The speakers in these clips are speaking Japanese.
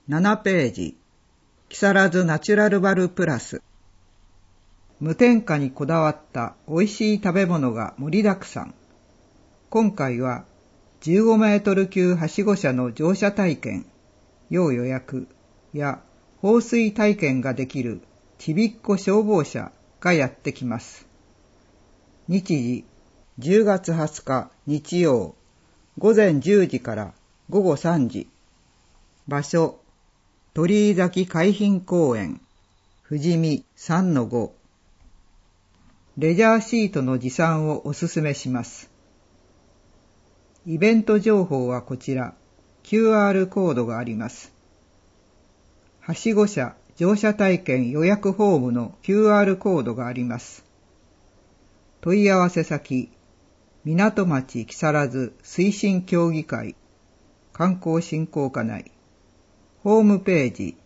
7ページ、木更津ナチュラルバルプラス。無添加にこだわった美味しい食べ物が盛りだくさん。今回は15メートル級はしご車の乗車体験、要予約や放水体験ができるちびっこ消防車がやってきます。日時10月20日日曜午前10時から午後3時。場所鳥居崎海浜公園富士見 3-5。レジャーシートの持参をおすすめします。イベント情報はこちら QR コードがあります。はしご車乗車体験予約フォームの QR コードがあります。問い合わせ先港町木更津推進協議会観光振興課内ホームページ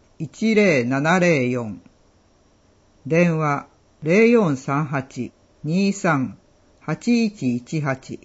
10704電話0438-23-8118。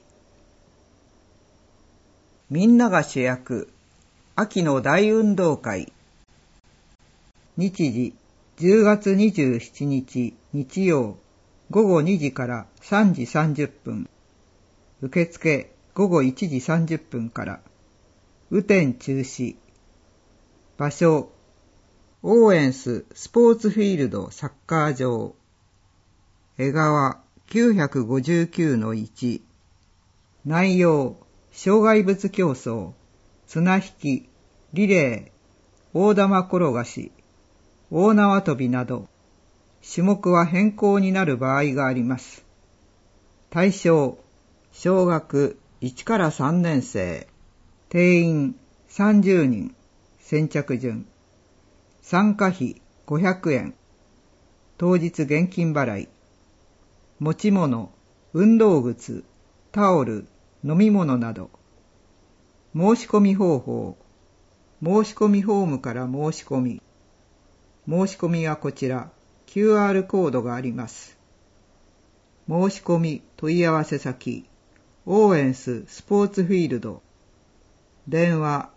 みんなが主役秋の大運動会。日時10月27日日曜午後2時から3時30分。受付午後1時30分から。雨天中止。場所オーエンススポーツフィールドサッカー場。江川 959-1。内容障害物競争、綱引き、リレー、大玉転がし、大縄跳びなど、種目は変更になる場合があります。対象、小学1から3年生、定員30人、先着順。参加費500円。当日現金払い。持ち物、運動靴、タオル、飲み物など。申し込み方法。申し込みフォームから申し込み。申し込みはこちら、QR コードがあります。申し込み問い合わせ先、オーエンススポーツフィールド。電話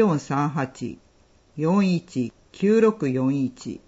0438-419641。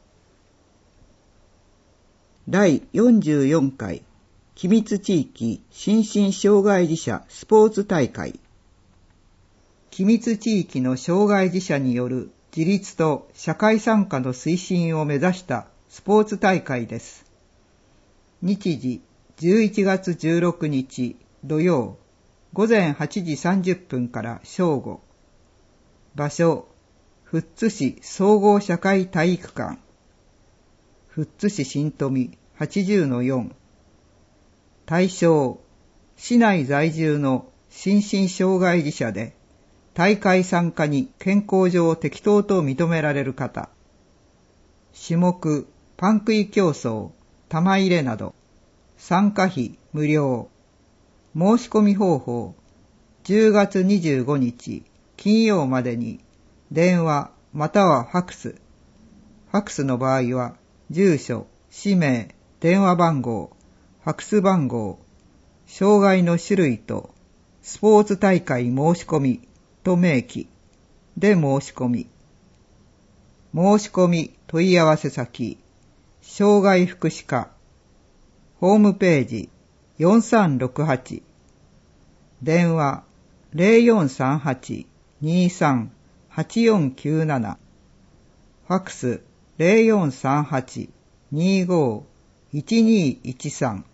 第44回君津地域心身障害児者スポーツ大会。君津地域の障害児者による自立と社会参加の推進を目指したスポーツ大会です。日時11月16日土曜午前8時30分から正午。場所富津市総合社会体育館。富津市新富 80-4。対象市内在住の心身障害児者で大会参加に健康上適当と認められる方。種目パン食い競争、玉入れなど。参加費無料。申し込み方法10月25日金曜までに電話またはファクス。ファクスの場合は住所、氏名、電話番号、ファクス番号、障害の種類とスポーツ大会申し込みと明記で申し込み。申し込み問い合わせ先、障害福祉課。ホームページ4368。電話0438-23-8497。ファクス0438-25-1213。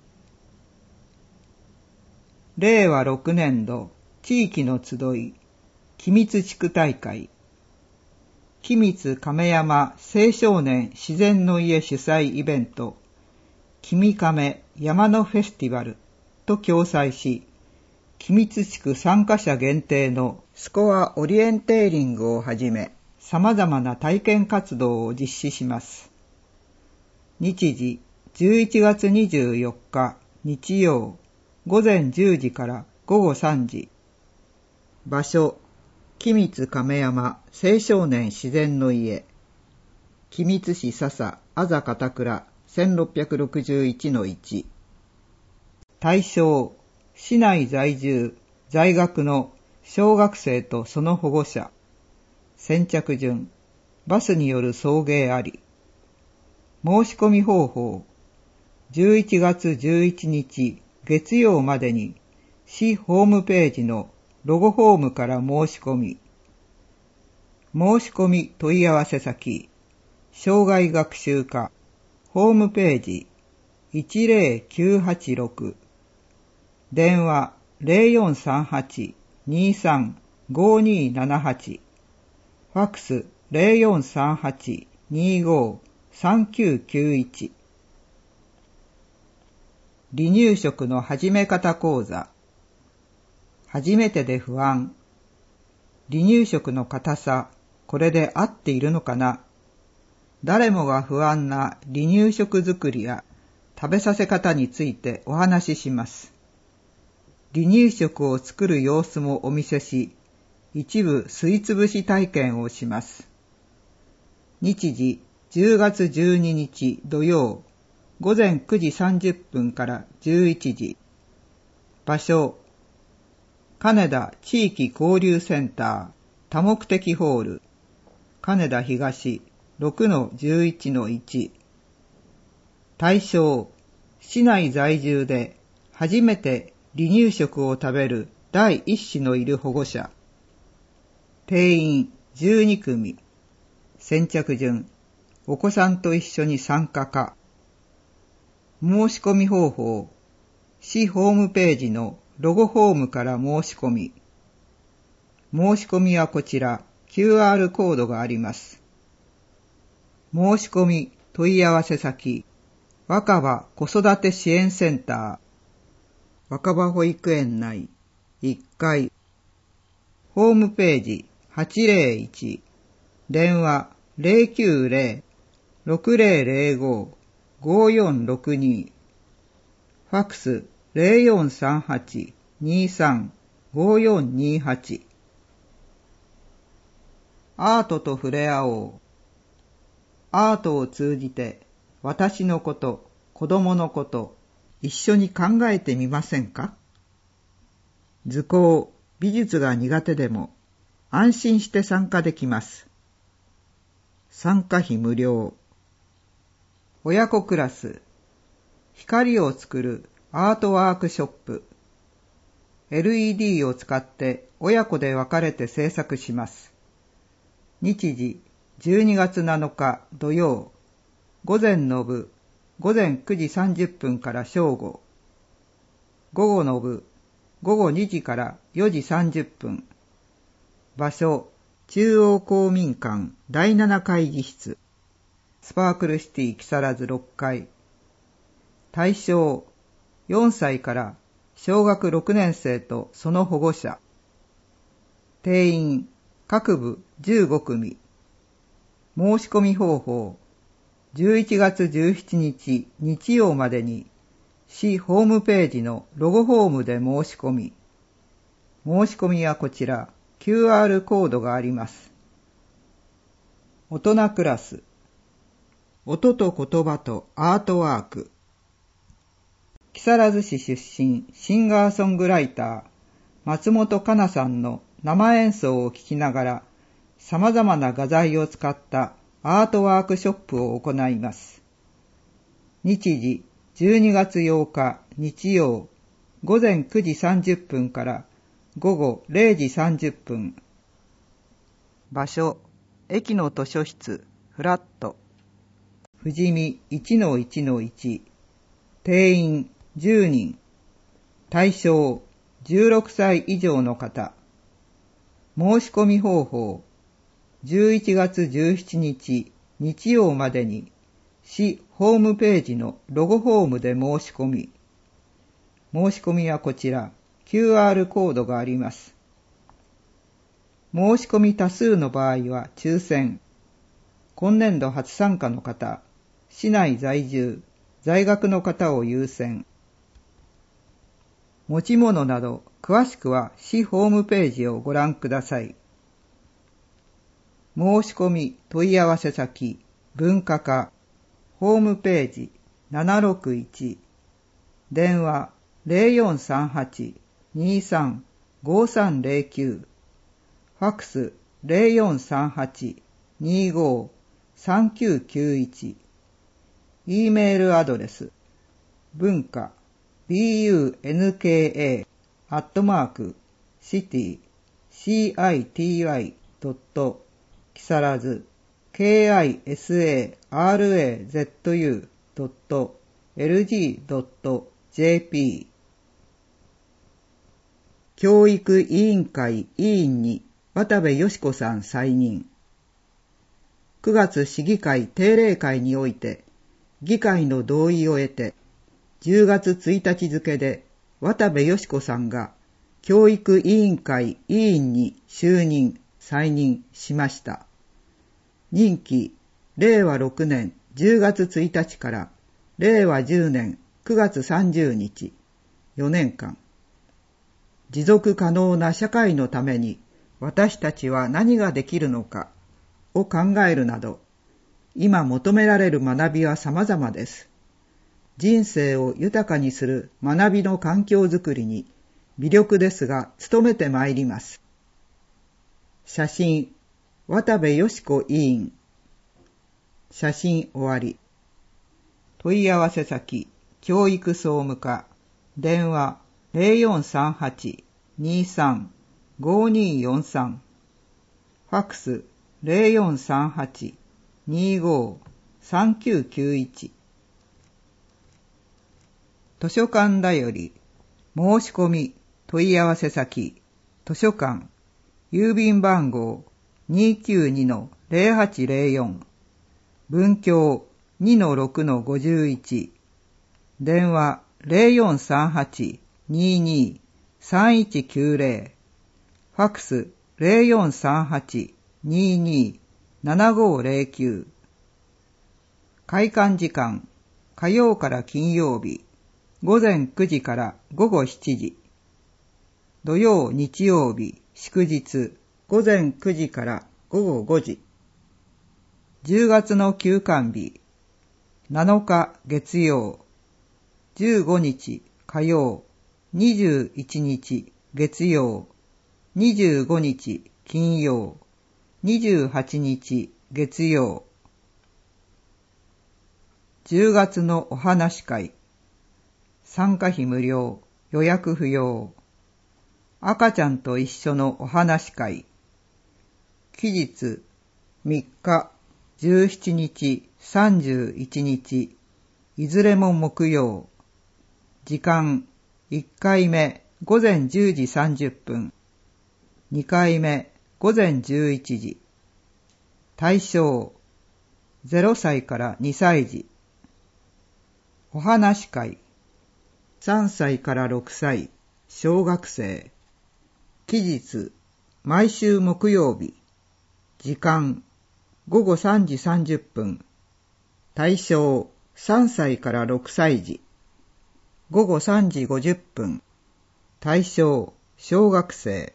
令和6年度地域の集い君津地区大会。君津亀山青少年自然の家主催イベント君亀山のフェスティバルと共催し、君津地区参加者限定のスコアオリエンテーリングをはじめ様々な体験活動を実施します。日時11月24日日曜午前10時から午後3時。場所君津亀山青少年自然の家。君津市笹あざ片倉 1661-1。対象市内在住在学の小学生とその保護者。 先着順、バスによる送迎あり。申し込み方法、11月11日月曜までに市ホームページのロゴフォームから申し込み。申し込み問い合わせ先、障害学習課、ホームページ、10986、電話0438-23-5278、ファックス0438-25-3991。離乳食の始め方講座。初めてで不安。離乳食の硬さ、これで合っているのかな？誰もが不安な離乳食作りや食べさせ方についてお話しします。離乳食を作る様子もお見せし、一部すいつぶし体験をします。日時10月12日土曜、午前9時30分から11時。場所、金田地域交流センター多目的ホール、金田東 6-11-1。対象、市内在住で初めて離乳食を食べる第一子のいる保護者。定員12組。先着順、お子さんと一緒に参加か。申し込み方法、市ホームページのロゴフォームから申し込み。申し込みはこちら、QR コードがあります。申し込み問い合わせ先、若葉子育て支援センター、若葉保育園内1階、ホームページ801、電話090-6005-5462、ファックス0438-23-5428。アートと触れ合おう。アートを通じて私のこと、子供のこと、一緒に考えてみませんか？図工、美術が苦手でも安心して参加できます。参加費無料。親子クラス、光を作るアートワークショップ。LED を使って親子で分かれて制作します。日時12月7日土曜、午前の部、午前9時30分から正午。午後の部、午後2時から4時30分。場所、中央公民館第7会議室。スパークルシティ木更津6階。対象、4歳から小学6年生とその保護者。定員、各部15組。申し込み方法、11月17日日曜までに市ホームページのロゴフォームで申し込み。申し込みはこちら、QR コードがあります。大人クラス、音と言葉とアートワーク。木更津市出身シンガーソングライター松本香奈さんの生演奏を聴きながら様々な画材を使ったアートワークショップを行います。日時12月8日日曜、午前9時30分から午後0時30分。場所、駅の図書室、フラット。富士見 1-1-1。定員10人。対象、16歳以上の方。申し込み方法、11月17日日曜までに市ホームページのロゴフォームで申し込み。申し込みはこちら、QR コードがあります。申し込み多数の場合は抽選。今年度初参加の方、市内在住、在学の方を優先。持ち物など詳しくは市ホームページをご覧ください。申し込み問い合わせ先、文化課、ホームページ761、電話0438-23-5309、ファックス 0438-25-3991。E メールアドレス、文化 bunka@city.kisarazu kisarazu.lg.jp。 教育委員会委員に渡部よし子さん再任。9月市議会定例会において議会の同意を得て、10月1日付で渡部よし子さんが教育委員会委員に就任・再任しました。任期、令和6年10月1日から令和10年9月30日、4年間。持続可能な社会のために私たちは何ができるのかを考えるなど、今求められる学びは様々です。人生を豊かにする学びの環境づくりに微力ですが努めてまいります。写真、渡部よし子委員。写真終わり。問い合わせ先、教育総務課。電話、0438-23-5243。ファックス、0438-25-3991。図書館だより、申し込み、問い合わせ先、図書館、郵便番号 292-0804、文教 2-6-51、電話 0438-22-3190、ファックス 0438-22-7509。開館時間、火曜から金曜日、午前9時から午後7時。土曜、日曜日、祝日、午前9時から午後5時。10月の休館日、7日月曜、15日火曜、21日月曜、25日金曜、28日月曜。10月のお話会、参加費無料、予約不要。赤ちゃんと一緒のお話会。期日、3日、17日、31日、いずれも木曜。時間、1回目、午前10時30分。2回目、午前11時。対象、0歳から2歳児。お話会、3歳から6歳、小学生。期日、毎週木曜日。時間、午後3時30分。対象、3歳から6歳児。午後3時50分。対象、小学生。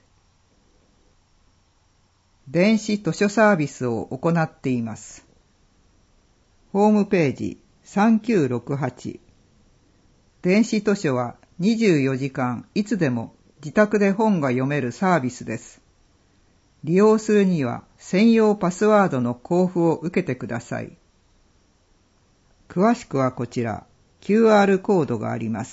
電子図書サービスを行っています。ホームページ3968。電子図書は24時間いつでも自宅で本が読めるサービスです。利用するには専用パスワードの交付を受けてください。詳しくはこちら QR コードがあります。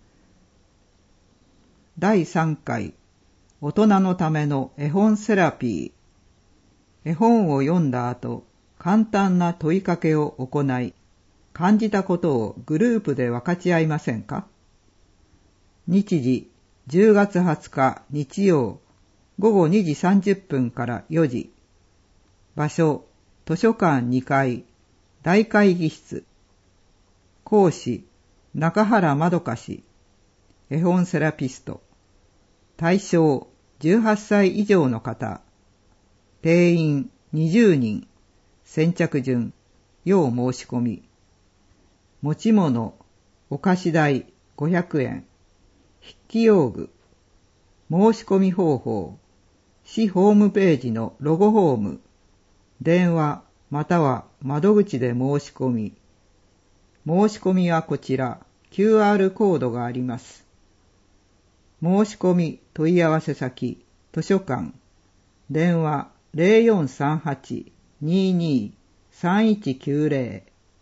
第3回大人のための絵本セラピー。絵本を読んだ後、簡単な問いかけを行い、感じたことをグループで分かち合いませんか？日時10月20日日曜午後2時30分から4時。場所、図書館2階、大会議室。講師、中原まどか氏。絵本セラピスト。対象、18歳以上の方。定員20人。先着順、要申し込み。持ち物、お菓子代500円。筆記用具。申し込み方法。市ホームページのロゴホーム。電話または窓口で申し込み。申し込みはこちら QR コードがあります。申し込み問い合わせ先図書館。電話 0438-22-3190。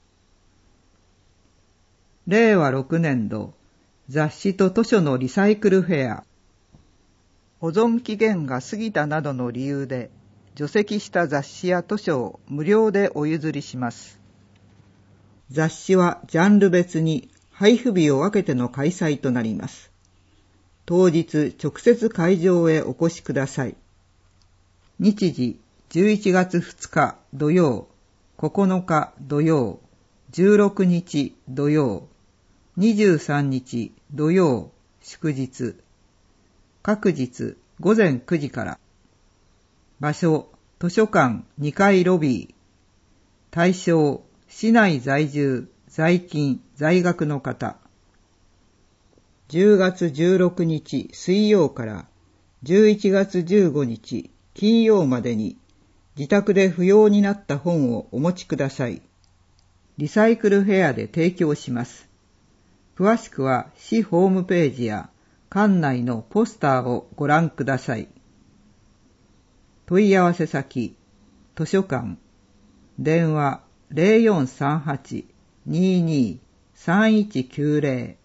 令和6年度雑誌と図書のリサイクルフェア。保存期限が過ぎたなどの理由で除籍した雑誌や図書を無料でお譲りします。雑誌はジャンル別に配布日を分けての開催となります。当日直接会場へお越しください。日時11月2日土曜、9日土曜、16日土曜、23日土曜、祝日。各日午前9時から。場所、図書館2階ロビー。対象、市内在住、在勤、在学の方。10月16日水曜から11月15日金曜までに自宅で不要になった本をお持ちください。リサイクルフェアで提供します。詳しくは市ホームページや館内のポスターをご覧ください。問い合わせ先、図書館、電話 0438-22-3190